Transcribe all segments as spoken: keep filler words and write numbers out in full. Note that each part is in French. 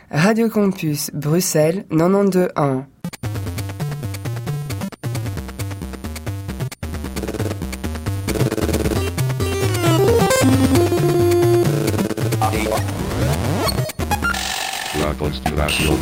Radio Campus, Bruxelles, quatre-vingt-douze un. La Constellation.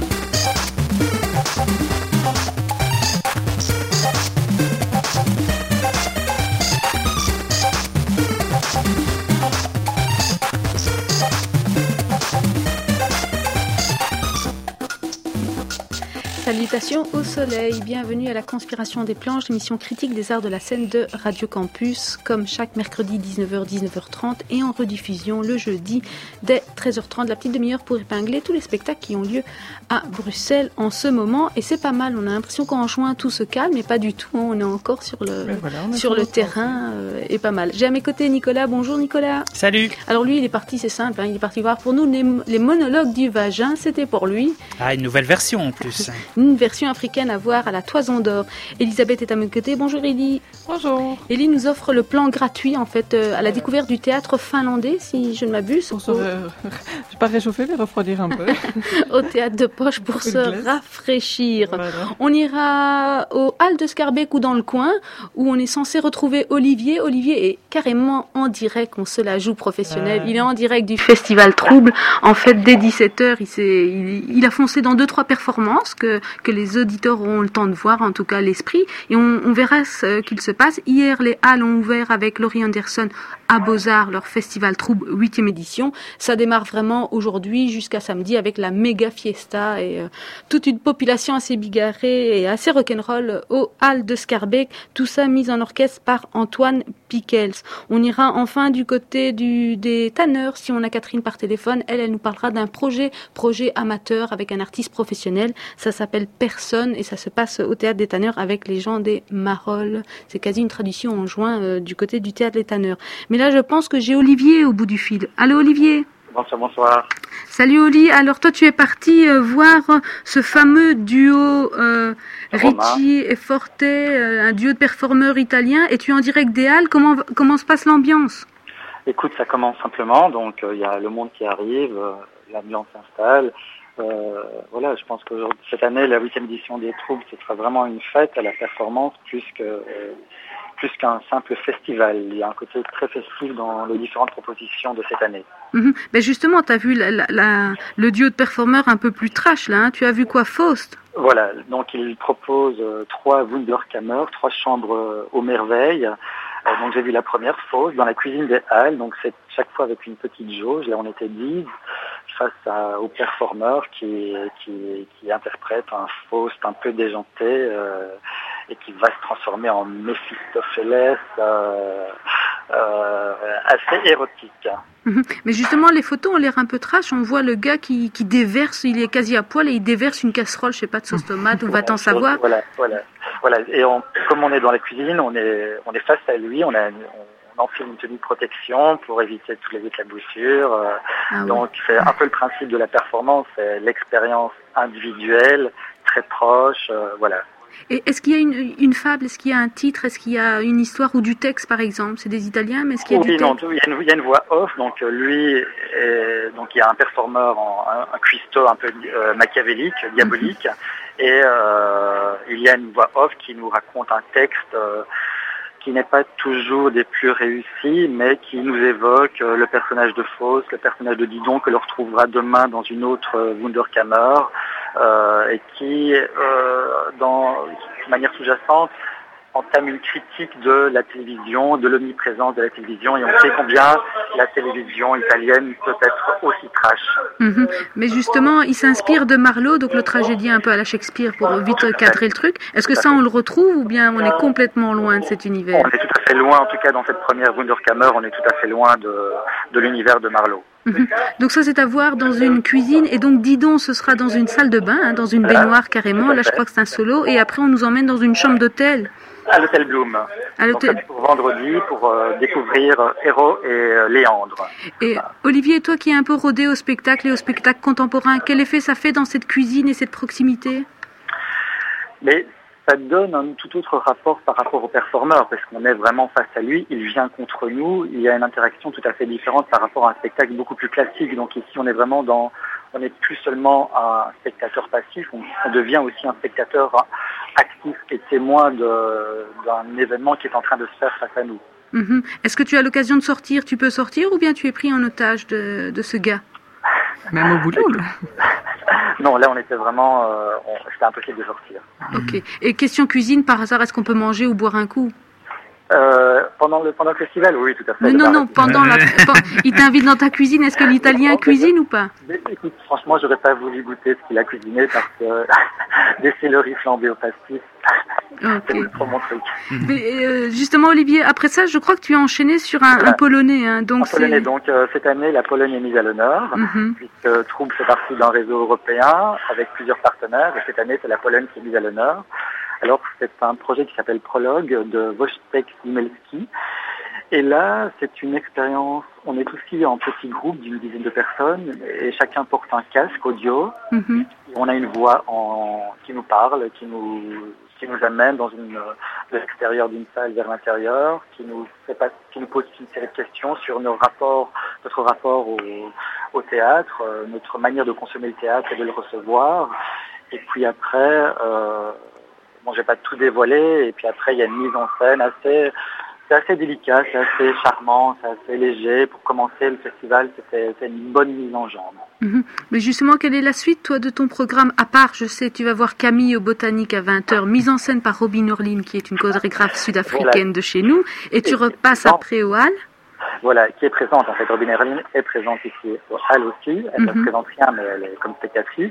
Salutations au soleil, bienvenue à la Conspiration des planches, l'émission critique des arts de la scène de Radio Campus, comme chaque mercredi dix-neuf heures dix-neuf heures trente et en rediffusion le jeudi dès treize heures trente, la petite demi-heure pour épingler tous les spectacles qui ont lieu à Bruxelles en ce moment. Et c'est pas mal, on a l'impression qu'en juin tout se calme, mais pas du tout, hein, on est encore sur le, voilà, sur le terrain euh, et pas mal. J'ai à mes côtés Nicolas, bonjour Nicolas. Salut. Alors lui il est parti, c'est simple, hein, il est parti voir pour nous les, les monologues du vagin, c'était pour lui. Ah, une nouvelle version en plus. Une version africaine à voir à la Toison d'Or. Elisabeth est à mes côtés. Bonjour Elie. Bonjour. Elie nous offre le plan gratuit en fait euh, à la découverte du théâtre finlandais, si je ne m'abuse. Pour se au... euh, je pas réchauffer mais refroidir un peu. Au théâtre de poche pour se rafraîchir. Voilà. On ira au Hall de Scarbeck ou dans le coin où on est censé retrouver Olivier. Olivier est carrément en direct, on se la joue professionnelle. Euh... Il est en direct du Festival Trouble. En fait, dès dix-sept heures, il, s'est, il, il a foncé dans deux trois performances que que les auditeurs auront le temps de voir, en tout cas l'esprit, et on, on verra ce qu'il se passe. Hier, les Halles ont ouvert avec Laurie Anderson à Beaux-Arts leur Festival Trouble huitième édition. Ça démarre vraiment aujourd'hui jusqu'à samedi avec la méga fiesta et euh, toute une population assez bigarrée et assez rock'n'roll au Hall de Scarbeck. Tout ça mis en orchestre par Antoine Pickels. On ira enfin du côté du, des tanneurs si on a Catherine par téléphone. Elle, elle nous parlera d'un projet, projet amateur avec un artiste professionnel. Ça s'appelle Personne et ça se passe au théâtre des tanneurs avec les gens des Marolles. C'est quasi une tradition en juin euh, du côté du théâtre des tanneurs. Mais là, je pense que j'ai Olivier au bout du fil. Allô Olivier. Bonsoir, bonsoir. Salut Oli. Alors toi, tu es parti euh, voir ce fameux duo euh, Ricci et Forte, euh, un duo de performeurs italiens, et tu es en direct des Halles. Comment comment se passe l'ambiance? Écoute, ça commence simplement. Donc il euh, y a le monde qui arrive, euh, l'ambiance s'installe. Euh, voilà, je pense que cette année, la huitième édition des Troubles, ce sera vraiment une fête à la performance plus que euh, plus qu'un simple festival. Il y a un côté très festif dans les différentes propositions de cette année. Mmh. Ben justement, tu as vu la, la, la, le duo de performeurs un peu plus trash, là. Hein. Tu as vu quoi, Faust? Voilà, donc il propose euh, trois Wunderkammer, trois chambres euh, aux merveilles. Euh, donc j'ai vu la première, Faust, dans la cuisine des Halles. Donc c'est chaque fois avec une petite jauge. Là, on était dix face à, aux performeurs qui, qui, qui interprètent un Faust un peu déjanté euh, et qui va se transformer en Méphistophélès euh, euh, assez érotique. Mmh. Mais justement, les photos ont l'air un peu trash. On voit le gars qui, qui déverse, il est quasi à poil et il déverse une casserole, je sais pas, de sauce tomate, on va t'en savoir. Voilà, voilà, voilà. Et on, comme on est dans la cuisine, on est, on est face à lui, on a, on, on enfile une tenue de protection pour éviter toutes les éclaboussures. Euh, ah oui. Donc c'est un peu le principe de la performance, c'est l'expérience individuelle, très proche, euh, voilà. Et est-ce qu'il y a une, une fable, est-ce qu'il y a un titre, est-ce qu'il y a une histoire ou du texte par exemple? C'est des Italiens, mais est-ce qu'il y a oui, du non, texte? Il y a une, il y a une voix off, donc lui, est, donc il y a un performeur, en, un, un cuistot un peu euh, machiavélique, diabolique, mm-hmm. et euh, il y a une voix off qui nous raconte un texte euh, qui n'est pas toujours des plus réussis, mais qui nous évoque euh, le personnage de Faust, le personnage de Didon que l'on retrouvera demain dans une autre euh, Wunderkammer, euh, et qui, euh, dans, de manière sous-jacente, entame une critique de la télévision, de l'omniprésence de la télévision, et on sait combien la télévision italienne peut être aussi trash. Mmh. Mais justement, il s'inspire de Marlowe, donc le tragédien un peu à la Shakespeare, pour vite cadrer le truc. Est-ce que ça, on le retrouve, ou bien on est complètement loin de cet univers? On est tout à fait loin, en tout cas dans cette première Wunderkammer, on est tout à fait loin de, de l'univers de Marlowe. Mmh. Donc ça, c'est à voir dans une cuisine, et donc Didon, ce sera dans une salle de bain, hein, dans une baignoire carrément, là je crois que c'est un solo, et après on nous emmène dans une chambre d'hôtel. À l'hôtel Bloom. À l'hôtel... Donc, pour vendredi, pour euh, découvrir euh, Héro et euh, Léandre. Et voilà. Olivier, toi qui es un peu rodé au spectacle et au spectacle contemporain, quel effet ça fait dans cette cuisine et cette proximité? Mais ça donne un tout autre rapport par rapport au performeur, parce qu'on est vraiment face à lui, il vient contre nous, il y a une interaction tout à fait différente par rapport à un spectacle beaucoup plus classique. Donc ici, on est vraiment dans, on n'est plus seulement un spectateur passif, on, on devient aussi un spectateur actif et témoin de, d'un événement qui est en train de se faire face à nous. Mmh. Est-ce que tu as l'occasion de sortir, tu peux sortir ou bien tu es pris en otage de, de ce gars? Même au boulot, là. Non, là on était vraiment, euh, on, c'était impossible de sortir. Ok. Et question cuisine, par hasard, est-ce qu'on peut manger ou boire un coup? Euh, pendant le pendant le festival, oui, tout à fait. Non, non, non, pendant la... Il t'invite dans ta cuisine, est-ce que l'Italien cuisine ou pas? Écoute, franchement, j'aurais pas voulu goûter ce qu'il a cuisiné parce que des céleris flambés au pastis, okay. C'est trop mon truc. Mais, euh, justement, Olivier, après ça, je crois que tu as enchaîné sur un, voilà. un Polonais. Hein, donc un Polonais, donc euh, cette année, la Pologne est mise à l'honneur, mm-hmm. puisque Trouble fait partie d'un réseau européen avec plusieurs partenaires, et cette année, c'est la Pologne qui est mise à l'honneur. Alors, c'est un projet qui s'appelle Prologue de Wojtek Nimelski. Et là, c'est une expérience, on est aussi en petit groupe d'une dizaine de personnes et chacun porte un casque audio. Mm-hmm. On a une voix en, qui nous parle, qui nous, qui nous amène dans une, de l'extérieur d'une salle vers l'intérieur, qui nous, fait pas, qui nous pose une série de questions sur nos rapports, notre rapport au, au théâtre, notre manière de consommer le théâtre et de le recevoir. Et puis après... Euh, Bon, je vais pas tout dévoiler, et puis après il y a une mise en scène assez, c'est assez délicat, c'est assez charmant, c'est assez léger. Pour commencer le festival, c'était, c'était une bonne mise en jambe. Mmh. Mais justement, quelle est la suite, toi, de ton programme? À part, je sais, tu vas voir Camille au Botanique à vingt heures, mise en scène par Robin Orlin, qui est une chorégraphe sud-africaine voilà. de chez nous, et tu et repasses après au Hall. Voilà, qui est présente en fait. Robin Orlin est présente ici au Hall aussi. Elle ne mm-hmm. présente rien, mais elle est comme spectatrice.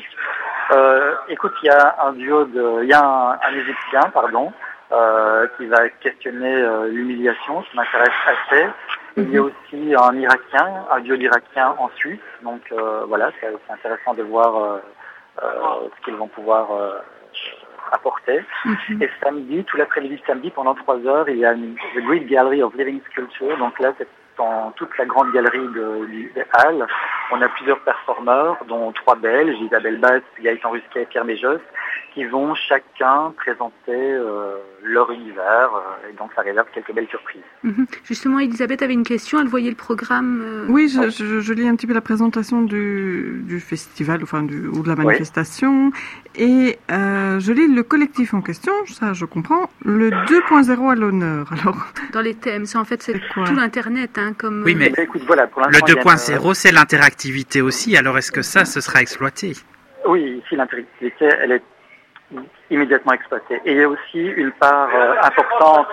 Euh, écoute, il y a un duo de, il y a un, un Égyptien, pardon, euh, qui va questionner euh, l'humiliation, qui m'intéresse assez. Mm-hmm. Il y a aussi un Irakien, un duo d'Irakiens en Suisse. Donc euh, voilà, c'est, c'est intéressant de voir euh, euh, ce qu'ils vont pouvoir euh, apporter. Mm-hmm. Et samedi, tout l'après-midi samedi, pendant trois heures, il y a une The Great Gallery of Living Sculpture. Donc là, c'est dans toute la grande galerie de, de Halles. On a plusieurs performeurs, dont trois Belges, Isabelle Basse, Gaëtan Rusquet et Pierre Méjos, qui vont chacun présenter euh, leur univers. Euh, et donc ça réserve quelques belles surprises. Mmh. Justement, Elisabeth avait une question, elle voyait le programme. Euh... Oui, je, je, je lis un petit peu la présentation du, du festival, enfin du, ou de la manifestation. Oui. Et euh, je lis le collectif en question, ça je comprends, le deux point zéro à l'honneur. Alors, dans les thèmes, c'est en fait c'est, c'est tout l'Internet. Hein, comme... Oui, mais, mais écoute, voilà, pour le deux point zéro, une... c'est l'interactivité aussi, alors est-ce que ça, ce sera exploité? Oui, ici l'interactivité, elle est immédiatement exploitée. Et il y a aussi une part euh, importante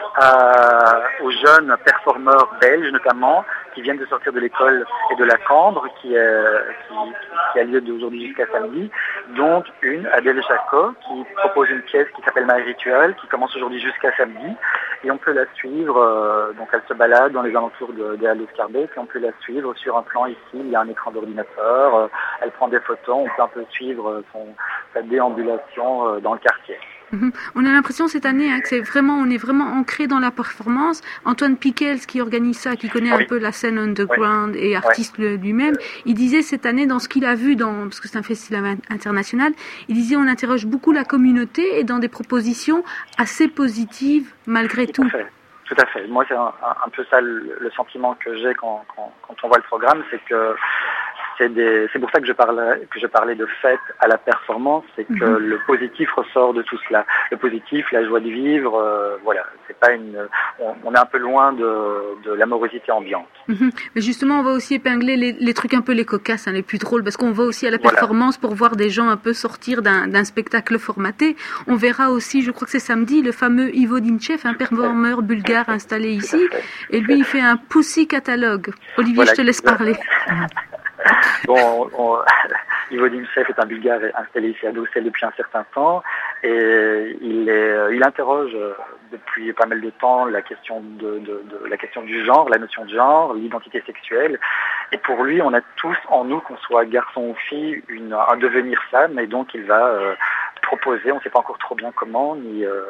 à, aux jeunes performeurs belges, notamment, qui viennent de sortir de l'école et de la Cambre, qui, est, qui, qui a lieu d'aujourd'hui jusqu'à samedi, dont une, Adèle Jacot, qui propose une pièce qui s'appelle My Ritual, qui commence aujourd'hui jusqu'à samedi, et on peut la suivre, euh, donc elle se balade dans les alentours de, de Halles de Scarbeck, et on peut la suivre sur un plan ici, il y a un écran d'ordinateur, euh, elle prend des photos, on peut un peu suivre son, sa déambulation euh, dans le quartier. Mmh. On a l'impression cette année hein, que c'est vraiment, on est vraiment ancré dans la performance. Antoine Piquels qui organise ça, qui connaît oui. un peu la scène underground oui. et artiste oui. lui-même, il disait cette année dans ce qu'il a vu, dans, parce que c'est un festival international, il disait on interroge beaucoup la communauté et dans des propositions assez positives malgré tout. Tout à fait. Tout à fait. Moi c'est un, un peu ça le, le sentiment que j'ai quand, quand, quand on voit le programme, c'est que C'est, des, c'est pour ça que je, parlais, que je parlais de fête à la performance, c'est que mmh. le positif ressort de tout cela. Le positif, la joie de vivre, euh, voilà, c'est pas une, on, on est un peu loin de, de l'amorosité ambiante. Mmh. Mais justement, on va aussi épingler les, les trucs un peu les cocasses, hein, les plus drôles, parce qu'on va aussi à la performance voilà. pour voir des gens un peu sortir d'un, d'un spectacle formaté. On verra aussi, je crois que c'est samedi, le fameux Ivo Dimchev, un performeur bulgare installé ici, et lui il fait un Pussy catalogue. Olivier, voilà, je te laisse parler. Bon, on, on, Ivo Dimchev est un Bulgare installé ici à Bruxelles depuis un certain temps et il, est, il interroge depuis pas mal de temps la question, de, de, de, la question du genre, la notion de genre, l'identité sexuelle. Et pour lui, on a tous en nous, qu'on soit garçon ou fille, une, un devenir femme et donc il va euh, proposer, on ne sait pas encore trop bien comment, ni euh,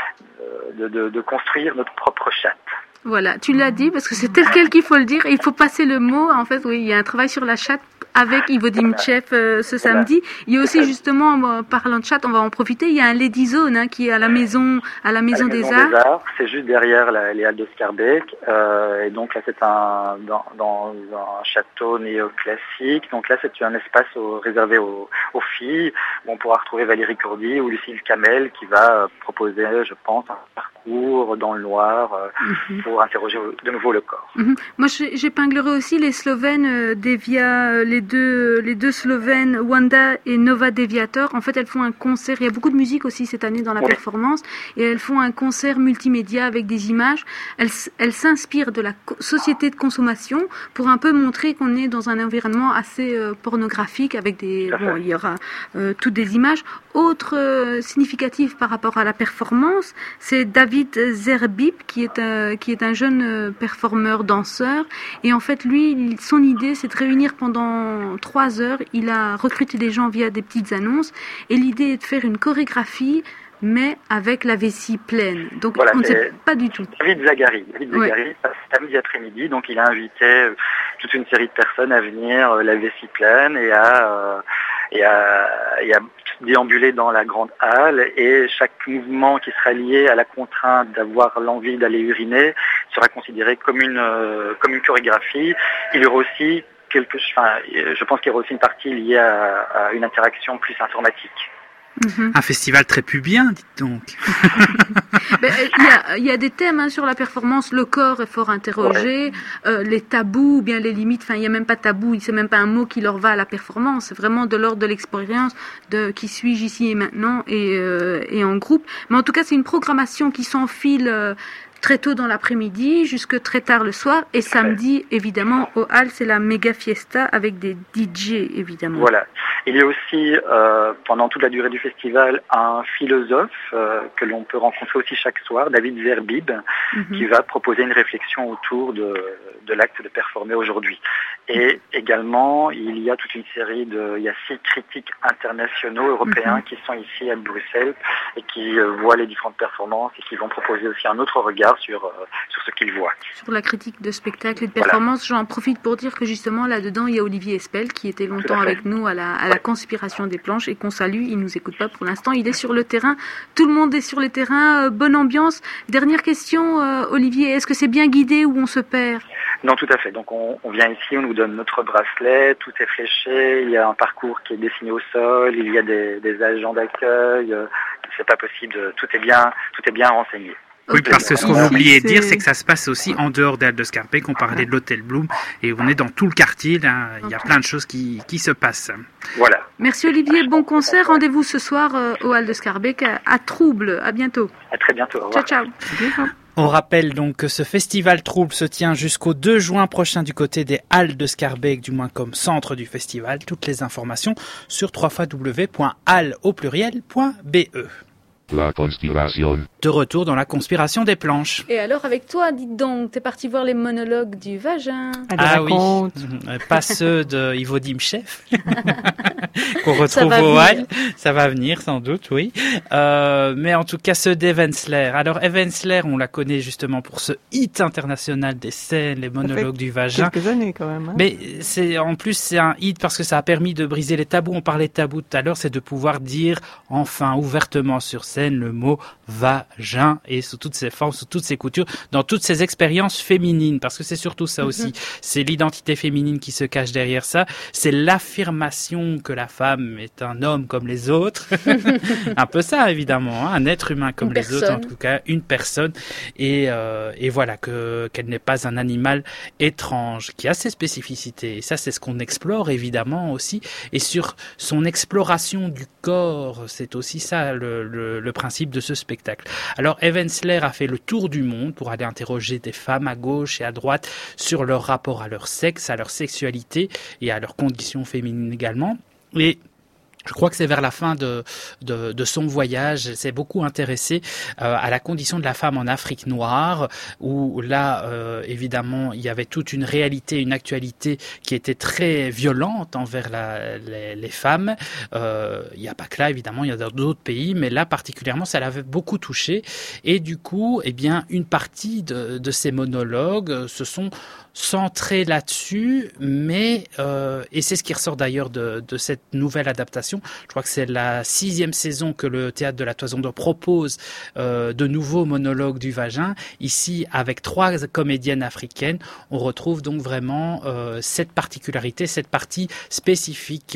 de, de, de construire notre propre chatte. Voilà, tu l'as dit parce que c'est tel quel qu'il faut le dire et il faut passer le mot. En fait, oui, il y a un travail sur la chatte avec Ivo Dimchev euh, ce samedi. Il y a aussi justement, en parlant de chat, on va en profiter, il y a un Lady Zone hein, qui est à la maison, à la maison, à la des, maison Arts. des Arts. C'est juste derrière la, les halles de Scarbeck. Euh, et donc là, c'est un dans, dans un château néoclassique. Donc là, c'est un espace au, réservé aux, aux filles où on pourra retrouver Valérie Cordy ou Lucille Camel qui va proposer, je pense, un parcours dans le noir euh, mm-hmm. pour interroger de nouveau le corps. Mm-hmm. Moi, j'épinglerai aussi les Slovènes euh, Devia, les deux, les deux Slovènes Wanda et Nova Deviator. En fait, elles font un concert. Il y a beaucoup de musique aussi cette année dans la oui. performance, et elles font un concert multimédia avec des images. Elles, elles s'inspirent de la co- société de consommation pour un peu montrer qu'on est dans un environnement assez euh, pornographique avec des. Bon, il y aura euh, toutes des images. Autre euh, significatif par rapport à la performance, c'est David Zerbib qui est un, qui est un jeune euh, performeur danseur. Et en fait, lui, son idée, c'est de réunir pendant trois heures. Il a recruté des gens via des petites annonces. Et l'idée est de faire une chorégraphie, mais avec la vessie pleine. Donc, voilà, on ne sait pas du tout. David Zagari. David Zagari, ouais. Samedi après-midi. Donc, il a invité toute une série de personnes à venir euh, la vessie pleine et à, euh, et à, et à déambuler dans la grande halle. Et chaque mouvement qui sera lié à la contrainte d'avoir l'envie d'aller uriner sera considéré comme une, euh, comme une chorégraphie. Il y aura aussi quelque, enfin, je pense qu'il y aura aussi une partie liée à, à une interaction plus informatique. Mmh. Un festival très pubien, dites donc. Il y, y a des thèmes hein, sur la performance. Le corps est fort interrogé, ouais. euh, les tabous, ou bien les limites. Enfin, il n'y a même pas de tabou. C'est même pas un mot qui leur va à la performance. C'est vraiment de l'ordre de l'expérience, de qui suis-je ici et maintenant et, euh, et en groupe. Mais en tout cas, c'est une programmation qui s'enfile. Euh, très tôt dans l'après-midi, jusque très tard le soir. Et samedi, évidemment, au Hall, c'est la méga fiesta avec des D J, évidemment. Voilà. Il y a aussi, euh, pendant toute la durée du festival, un philosophe euh, que l'on peut rencontrer aussi chaque soir, David Zerbib, mm-hmm. qui va proposer une réflexion autour de, de l'acte de performer aujourd'hui. Et également, il y a toute une série de... Il y a six critiques internationaux européens mm-hmm. qui sont ici à Bruxelles et qui euh, voient les différentes performances et qui vont proposer aussi un autre regard sur, euh, sur ce qu'ils voient. Sur la critique de spectacle et de performance, voilà. J'en profite pour dire que justement là-dedans, il y a Olivier Espel qui était longtemps avec nous à la, à la ouais. conspiration des planches et qu'on salue. Il nous écoute pas pour l'instant. Il est sur le terrain. Tout le monde est sur le terrain. Euh, bonne ambiance. Dernière question, euh, Olivier. Est-ce que c'est bien guidé ou on se perd ? Non, tout à fait. Donc on, on vient ici, on nous donne notre bracelet, tout est fléché, il y a un parcours qui est dessiné au sol, il y a des, des agents d'accueil. Euh, c'est pas possible. Tout est bien, tout est bien renseigné. Oui, parce que ce qu'on a oublié de dire, c'est que ça se passe aussi en dehors des halles de Scarbeck. On parlait de l'hôtel Bloom et on est dans tout le quartier. Là, il y a plein de choses qui, qui se passent. Voilà. Merci Olivier, bon concert. Rendez-vous ce soir euh, au Hall de Scarbeck à, à Trouble. À bientôt. À très bientôt. Au revoir. Ciao, ciao. On rappelle donc que ce festival Trouble se tient jusqu'au deux juin prochain du côté des Halles de Scarbeck, du moins comme centre du festival. Toutes les informations sur w w w point hall au pluriel point b e. La conspiration. De retour dans la conspiration des planches. Et alors avec toi, dites donc, t'es parti voir les monologues du vagin. Ah raconte. Oui, pas ceux de Ivo Dimchev qu'on retrouve au Hall. Ça va venir sans doute, oui. Euh, mais en tout cas ceux d'Evensler. Alors Evensler, on la connaît justement pour ce hit international des scènes, les monologues du vagin. Quelques années quand même. Hein. Mais c'est en plus c'est un hit parce que ça a permis de briser les tabous. On parlait de tabous tout à l'heure, c'est de pouvoir dire enfin ouvertement sur scène le mot vagin et sous toutes ses formes, sous toutes ses coutures, dans toutes ses expériences féminines, parce que c'est surtout ça aussi, mm-hmm. c'est l'identité féminine qui se cache derrière ça, c'est l'affirmation que la femme est un homme comme les autres, un peu ça évidemment, hein, un être humain comme une les personne. autres, en tout cas une personne, et, euh, et voilà, que, qu'elle n'est pas un animal étrange, qui a ses spécificités, et ça c'est ce qu'on explore évidemment aussi, et sur son exploration du corps, c'est aussi ça le, le, le principe de ce spectacle. Alors Evensler a fait le tour du monde pour aller interroger des femmes à gauche et à droite sur leur rapport à leur sexe, à leur sexualité et à leurs conditions féminines également. Et Je crois que c'est vers la fin de, de, de son voyage, elle s'est beaucoup intéressée euh, à la condition de la femme en Afrique noire, où là, euh, évidemment, il y avait toute une réalité, une actualité qui était très violente envers la, les, les femmes. Euh, il n'y a pas que là, évidemment, il y a d'autres pays, mais là, particulièrement, ça l'avait beaucoup touchée. Et du coup, eh bien, une partie de, de ces monologues se sont centrés là-dessus, mais euh, et c'est ce qui ressort d'ailleurs de, de cette nouvelle adaptation. Je crois que c'est la sixième saison que le Théâtre de la Toison d'Or propose euh, de nouveaux monologues du vagin. Ici, avec trois comédiennes africaines, on retrouve donc vraiment euh, cette particularité, cette partie spécifique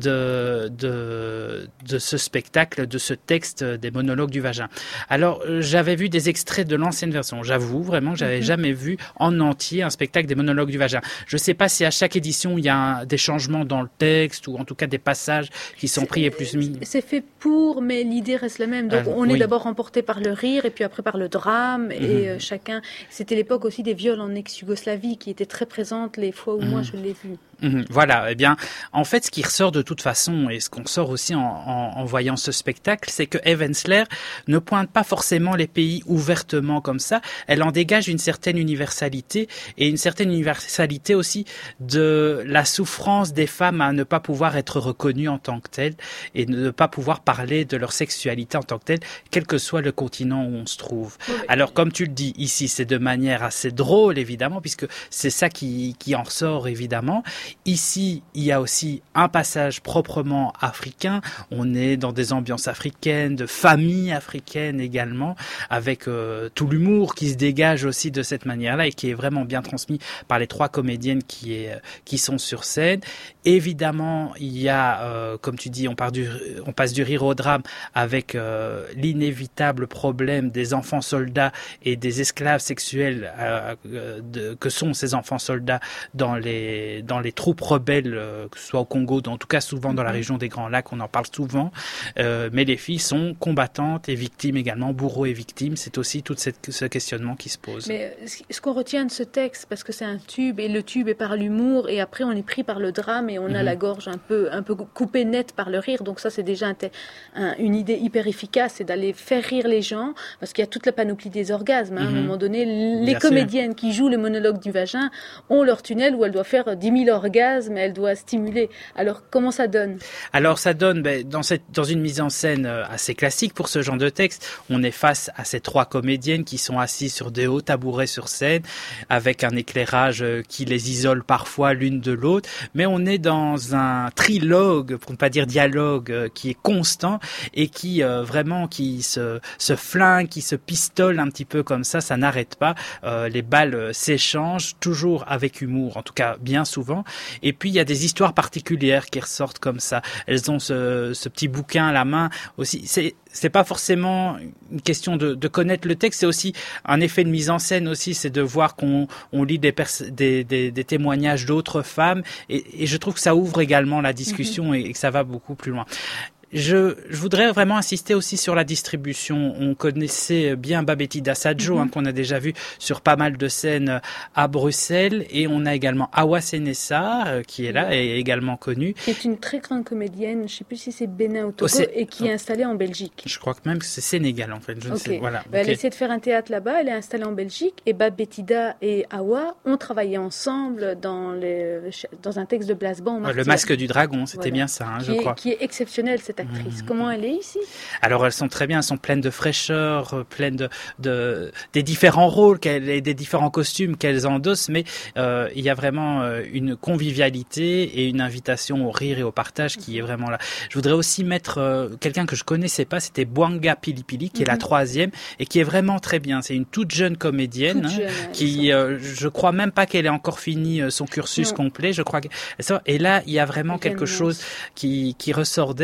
de, de, de ce spectacle, de ce texte des monologues du vagin. Alors, euh, j'avais vu des extraits de l'ancienne version. J'avoue vraiment que j'avais mm-hmm. jamais vu en entier un spectacle des monologues du vagin. Je ne sais pas si à chaque édition, il y a un, des changements dans le texte ou en tout cas des passages qui sont pris et plus mis. C'est fait pour, mais l'idée reste la même. Donc ah, on oui. est d'abord emporté par le rire et puis après par le drame. Mm-hmm. Et euh, chacun... C'était l'époque aussi des viols en ex-Yougoslavie qui étaient très présentes les fois où mm-hmm. moi je l'ai vu. Mmh, voilà, eh bien, en fait, ce qui ressort de toute façon, et ce qu'on sort aussi en, en, en voyant ce spectacle, c'est que Eve Ensler ne pointe pas forcément les pays ouvertement comme ça, elle en dégage une certaine universalité, et une certaine universalité aussi de la souffrance des femmes à ne pas pouvoir être reconnues en tant que telles, et ne pas pouvoir parler de leur sexualité en tant que telle, quel que soit le continent où on se trouve. Oui. Alors, comme tu le dis, ici, c'est de manière assez drôle, évidemment, puisque c'est ça qui, qui en ressort, évidemment. Ici, il y a aussi un passage proprement africain. On est dans des ambiances africaines, de famille africaine également, avec euh, tout l'humour qui se dégage aussi de cette manière-là et qui est vraiment bien transmis par les trois comédiennes qui, est, qui sont sur scène. Évidemment, il y a, euh, comme tu dis, on, part du, on passe du rire au drame avec euh, l'inévitable problème des enfants soldats et des esclaves sexuels euh, de, que sont ces enfants soldats dans les, dans les troupes rebelles, euh, que ce soit au Congo, en tout cas souvent dans la région des Grands Lacs, on en parle souvent, euh, mais les filles sont combattantes et victimes également, bourreaux et victimes, c'est aussi tout cette, ce questionnement qui se pose. Mais ce qu'on retient de ce texte, parce que c'est un tube, et le tube est par l'humour, et après on est pris par le drame, et on mm-hmm. a la gorge un peu, un peu coupée nette par le rire, donc ça c'est déjà un, un, une idée hyper efficace, c'est d'aller faire rire les gens, parce qu'il y a toute la panoplie des orgasmes, hein, mm-hmm. à un moment donné, les Bien comédiennes sûr. Qui jouent le monologue du vagin ont leur tunnel où elles doivent faire dix mille orgasme, elle doit stimuler. Alors, comment ça donne ? Alors, ça donne, ben, dans, cette, dans une mise en scène assez classique pour ce genre de texte, on est face à ces trois comédiennes qui sont assises sur des hauts tabourets sur scène, avec un éclairage qui les isole parfois l'une de l'autre, mais on est dans un trilogue, pour ne pas dire dialogue, qui est constant et qui euh, vraiment qui se, se flingue, qui se pistole un petit peu comme ça, ça n'arrête pas. Euh, les balles s'échangent, toujours avec humour, en tout cas bien souvent. Et puis, il y a des histoires particulières qui ressortent comme ça. Elles ont ce, ce petit bouquin à la main aussi. C'est, c'est pas forcément une question de, de connaître le texte, c'est aussi un effet de mise en scène aussi, c'est de voir qu'on on lit des, pers- des, des, des témoignages d'autres femmes. Et, et je trouve que ça ouvre également la discussion mm-hmm. et, et que ça va beaucoup plus loin. Je, je voudrais vraiment insister aussi sur la distribution. On connaissait bien Babetida Sadjo, mm-hmm. hein, qu'on a déjà vu sur pas mal de scènes à Bruxelles. Et on a également Awa Senessa, euh, qui est là et également connue. Qui est une très grande comédienne, je ne sais plus si c'est Bénin ou Togo, oh, et qui est installée en Belgique. Je crois que même que c'est Sénégal, en fait. Je okay. ne sais, voilà. bah, okay. Elle essaie de faire un théâtre là-bas, elle est installée en Belgique. Et Babetida et Awa ont travaillé ensemble dans, les, dans un texte de Blas Ban. Le Masque du Dragon, c'était voilà. bien ça, hein, qui je est, crois. Qui est exceptionnel, cette actrice. Mmh. Comment elle est ici ? Alors elles sont très bien, elles sont pleines de fraîcheur, pleines de, de des différents rôles qu'elles, et des différents costumes qu'elles endossent, mais euh, il y a vraiment euh, une convivialité et une invitation au rire et au partage qui est vraiment là. Je voudrais aussi mettre euh, quelqu'un que je connaissais pas, c'était Bwanga Pilipili, qui mmh. est la troisième et qui est vraiment très bien. C'est une toute jeune comédienne toute hein, jeune, qui, euh, je crois même pas qu'elle ait encore fini euh, son cursus non. complet. Je crois que et là il y a vraiment quelque chose qui qui ressort d'elle et qui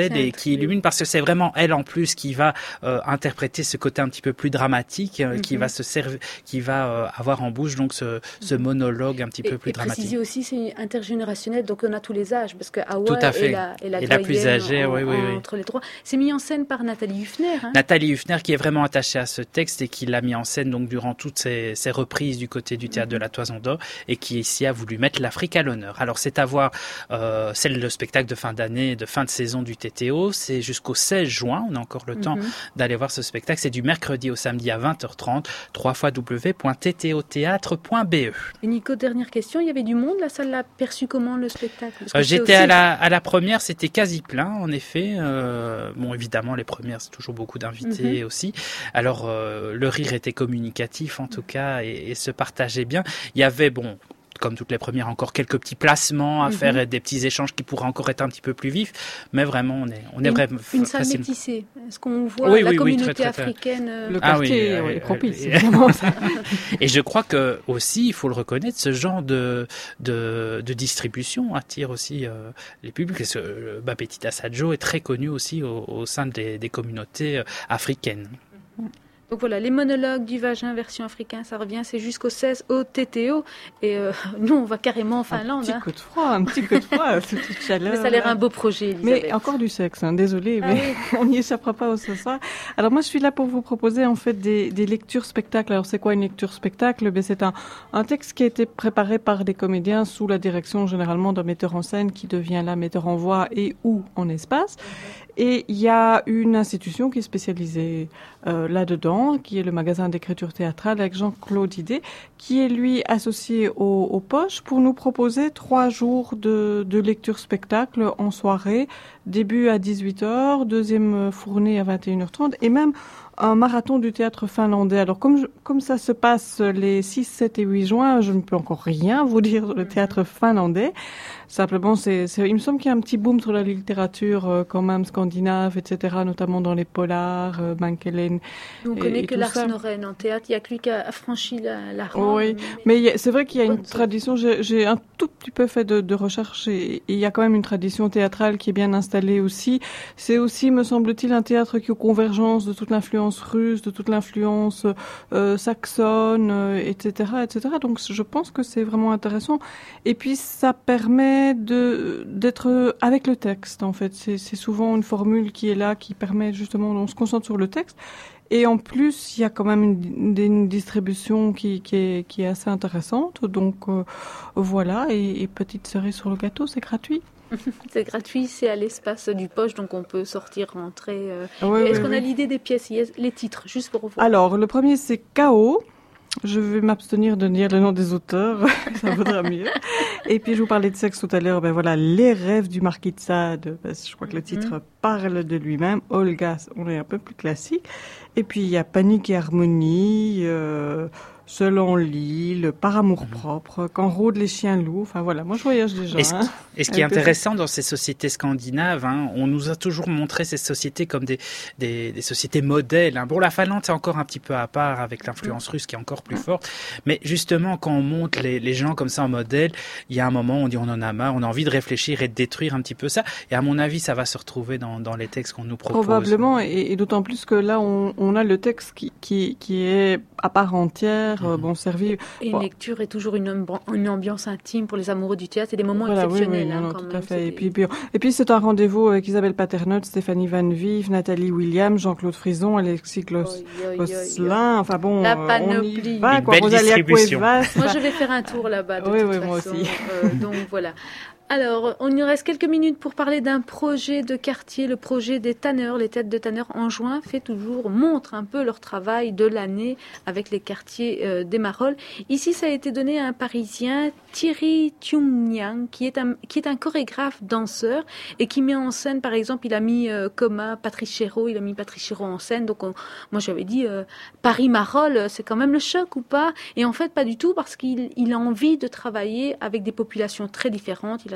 qui illumine parce que c'est vraiment elle en plus qui va euh, interpréter ce côté un petit peu plus dramatique, euh, mm-hmm. qui va se servir, qui va euh, avoir en bouche donc ce, ce monologue un petit peu et, plus et dramatique. Préciser aussi, c'est intergénérationnel, donc on a tous les âges, parce que Hawa est la, est la, et la plus âgée, en, oui, oui, oui. entre les trois. C'est mis en scène par Nathalie Huffner. Hein. Nathalie Huffner qui est vraiment attachée à ce texte et qui l'a mis en scène donc durant toutes ses, ses reprises du côté du théâtre mm-hmm. de la Toison d'Or et qui ici a voulu mettre l'Afrique à l'honneur. Alors c'est à voir, euh, c'est le spectacle de fin d'année, de fin de saison du T T O, c'est jusqu'au seize juin, on a encore le mm-hmm. temps d'aller voir ce spectacle, c'est du mercredi au samedi à vingt heures trente, w w w point t t o théâtre point b e. Et Nico, dernière question, il y avait du monde, la salle l'a perçu comment le spectacle? euh, J'étais aussi... à, la, à la première, c'était quasi plein en effet, euh, bon évidemment les premières c'est toujours beaucoup d'invités mm-hmm. aussi, alors euh, le rire était communicatif en tout cas et, et se partageait bien, il y avait bon... comme toutes les premières, encore quelques petits placements à mm-hmm. faire et des petits échanges qui pourraient encore être un petit peu plus vifs. Mais vraiment, on est, on est une, vraiment une salle métissée. Est-ce qu'on voit oui, la oui, communauté oui, très, très, africaine euh... Le quartier ah, oui, est propice, euh, évidemment. Ça. Et je crois que aussi, il faut le reconnaître, ce genre de, de, de distribution attire aussi euh, les publics. Ce, euh, Bapetita Saggio est très connu aussi au, au sein des, des communautés euh, africaines. Mm. Donc voilà, les monologues du vagin version africain, ça revient, c'est jusqu'au seize au T T O. Et euh, nous, on va carrément en Finlande. Un petit hein. coup de froid, un petit coup de froid, c'est toute chaleur. Mais ça a l'air un beau projet, Elisabeth. Mais encore du sexe, hein, désolé, ah, mais oui. on n'y échappera pas au ce soir. Alors moi, je suis là pour vous proposer en fait des, des lectures spectacles. Alors c'est quoi une lecture spectacle? Ben, c'est un, un texte qui a été préparé par des comédiens sous la direction généralement d'un metteur en scène qui devient là metteur en voix et ou en espace. Et il y a une institution qui est spécialisée euh, là-dedans, qui est le magasin d'écriture théâtrale avec Jean-Claude Idé, qui est lui associé au, au Poche pour nous proposer trois jours de, de lecture spectacle en soirée, début à dix-huit heures, deuxième fournée à vingt et une heures trente et même un marathon du théâtre finlandais. Alors comme, je, comme ça se passe les six, sept et huit juin, je ne peux encore rien vous dire sur le théâtre finlandais. Simplement, c'est, c'est, il me semble qu'il y a un petit boom sur la littérature euh, quand même scandinave, et cetera, notamment dans les polars, euh, Mankellen. On connaît que Lars Norén en théâtre, il n'y a que lui qui a franchi la, la rampe. Oui, mais, mais a, c'est vrai qu'il y a une tradition, j'ai, j'ai un tout petit peu fait de, de recherche et, et il y a quand même une tradition théâtrale qui est bien installée aussi. C'est aussi, me semble-t-il, un théâtre qui est aux convergences de toute l'influence russe, de toute l'influence euh, saxonne, euh, et cetera, et cetera. Donc je pense que c'est vraiment intéressant. Et puis ça permet de d'être avec le texte en fait. C'est, c'est souvent une formule qui est là, qui permet justement, on se concentre sur le texte. Et en plus, il y a quand même une, une distribution qui, qui, est, qui est assez intéressante. Donc euh, voilà, et, et petite cerise sur le gâteau, c'est gratuit. C'est gratuit, c'est à l'espace du Poche, donc on peut sortir, rentrer. Euh... Oui, Est-ce oui, qu'on oui. a l'idée des pièces, les titres, juste pour voir? Alors, le premier, c'est K O. Je vais m'abstenir de dire le nom des auteurs, ça vaudra mieux. Et puis, je vous parlais de sexe tout à l'heure, ben voilà, Les rêves du marquis de Sade. Ben, je crois que le titre mmh. parle de lui-même. Olga, on est un peu plus classique. Et puis, il y a Panique et harmonie, euh, Seul en l'île, Par amour propre, Quand rôdent les chiens loups. Enfin voilà, moi je voyage déjà. Et ce, hein, et ce qui est intéressant dans ces sociétés scandinaves, hein, on nous a toujours montré ces sociétés comme des, des, des sociétés modèles. Hein. Bon, la Finlande c'est encore un petit peu à part avec l'influence russe qui est encore plus forte. Mais justement, quand on montre les, les gens comme ça en modèle, il y a un moment où on dit on en a marre, on a envie de réfléchir et de détruire un petit peu ça. Et à mon avis, ça va se retrouver dans, dans les textes qu'on nous propose. Probablement, et, et d'autant plus que là, on, on a le texte qui, qui, qui est à part entière, mmh. bon servi. Et une bon. lecture est toujours une, une ambiance intime pour les amoureux du théâtre. C'est des moments voilà, exceptionnels. Oui, oui, hein, non, quand tout même. à fait. C'est Et des... puis, puis, et puis c'est un rendez-vous avec Isabelle Paternotte, Stéphanie Van Vive, Nathalie Williams, Jean-Claude Frison, Alexis Gosselin. Enfin bon, la panoplie. On y va, une quoi. belle Rosalia distribution. Cuevas. Moi, je vais faire un tour là-bas. De oui, toute oui, façon. moi aussi. Euh, donc voilà. Alors, on nous reste quelques minutes pour parler d'un projet de quartier, le projet des tanneurs. Les têtes de tanneurs en juin fait toujours, montre un peu leur travail de l'année avec les quartiers euh, des Marolles. Ici, ça a été donné à un Parisien, Thierry Thiumniang, qui est un, qui est un chorégraphe danseur et qui met en scène, par exemple, il a mis euh, Coma, Patrice Chéreau, il a mis Patrice Chéreau en scène. Donc, on, moi, j'avais dit, euh, Paris-Marolles, c'est quand même le choc ou pas? Et en fait, pas du tout, parce qu'il il a envie de travailler avec des populations très différentes. Il a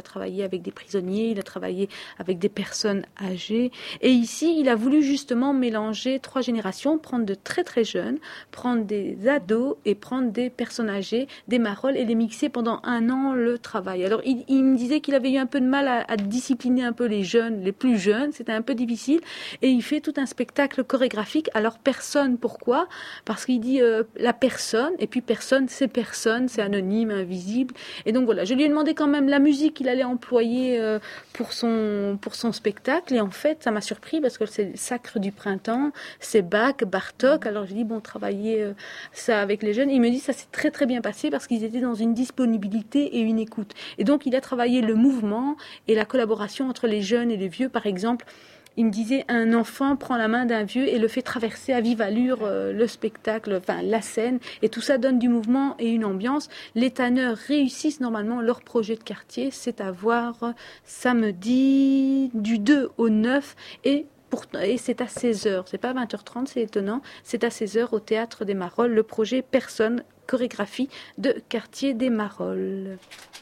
travaillé avec des prisonniers, il a travaillé avec des personnes âgées. Et ici, il a voulu justement mélanger trois générations, prendre de très très jeunes, prendre des ados et prendre des personnes âgées, des marolles, et les mixer pendant un an le travail. Alors, il, il me disait qu'il avait eu un peu de mal à, à discipliner un peu les jeunes, les plus jeunes, c'était un peu difficile, et il fait tout un spectacle chorégraphique. Alors, personne, pourquoi ? Parce qu'il dit euh, la personne, et puis personne, c'est personne, c'est anonyme, invisible. Et donc voilà, je lui ai demandé quand même la musique qu'il allait employer euh, pour son pour son spectacle, et en fait, ça m'a surpris parce que c'est le Sacre du printemps, c'est Bach, Bartók. Alors j'ai dit bon, travailler euh, ça avec les jeunes. Il me dit ça s'est très très bien passé parce qu'ils étaient dans une disponibilité et une écoute. Et donc il a travaillé le mouvement et la collaboration entre les jeunes et les vieux. Par exemple, il me disait, un enfant prend la main d'un vieux et le fait traverser à vive allure euh, le spectacle, enfin la scène, et tout ça donne du mouvement et une ambiance. Les tanneurs réussissent normalement leur projet de quartier, c'est à voir euh, samedi du deux au neuf, et Pour, et c'est à seize heures, c'est pas à vingt heures trente, c'est étonnant, c'est à seize heures au Théâtre des Marolles, le projet Personne, chorégraphie de Quartier des Marolles.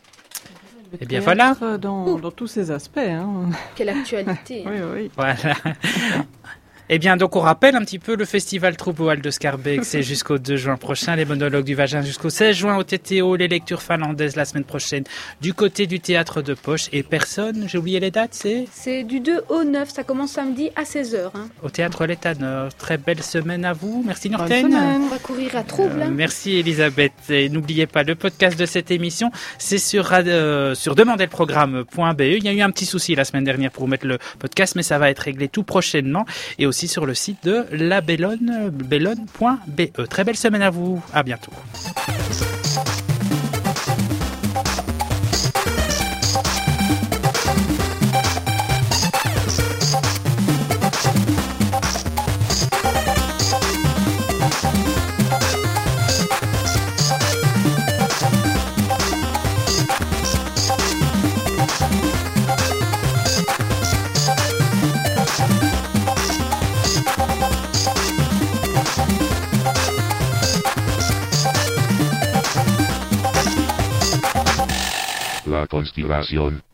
Eh bien voilà. Dans, dans tous ses aspects. Hein. Quelle actualité. Oui, oui. Voilà. Eh bien, donc on rappelle un petit peu le festival Troupe au Hall de Schaerbeek, c'est jusqu'au deux juin prochain, les monologues du vagin jusqu'au seize juin au T T O, les lectures finlandaises la semaine prochaine du côté du théâtre de Poche, et personne, j'ai oublié les dates, c'est C'est du deux au neuf, ça commence samedi à seize heures. Hein. Au théâtre L'État Nord. Très belle semaine à vous, merci Norten. On va courir à Trouble. Euh, hein. merci Elisabeth, et n'oubliez pas le podcast de cette émission, c'est sur, euh, sur demanderleprogramme point b e. Il y a eu un petit souci la semaine dernière pour mettre le podcast, mais ça va être réglé tout prochainement, et aussi sur le site de la bellone, bellone point b e. Très belle semaine à vous, à bientôt. La conspiración.